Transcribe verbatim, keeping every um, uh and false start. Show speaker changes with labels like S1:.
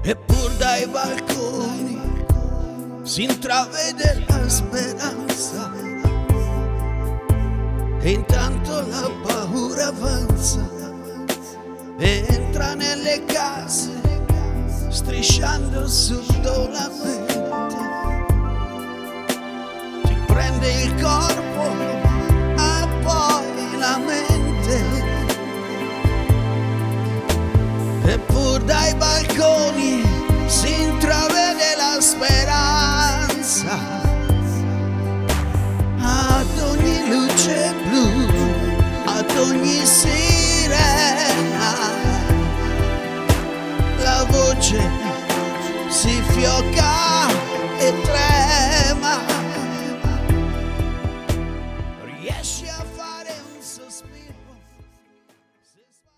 S1: Eppur dai balconi si intravede la speranza, e intanto la paura avanza, entra nelle case strisciando sotto la mente, ti prende il corpo e poi la mente. Eppur dai balconi si intravede la speranza, ad ogni luce blu, ad ogni sirena, la voce si fiocca e trema, riesci a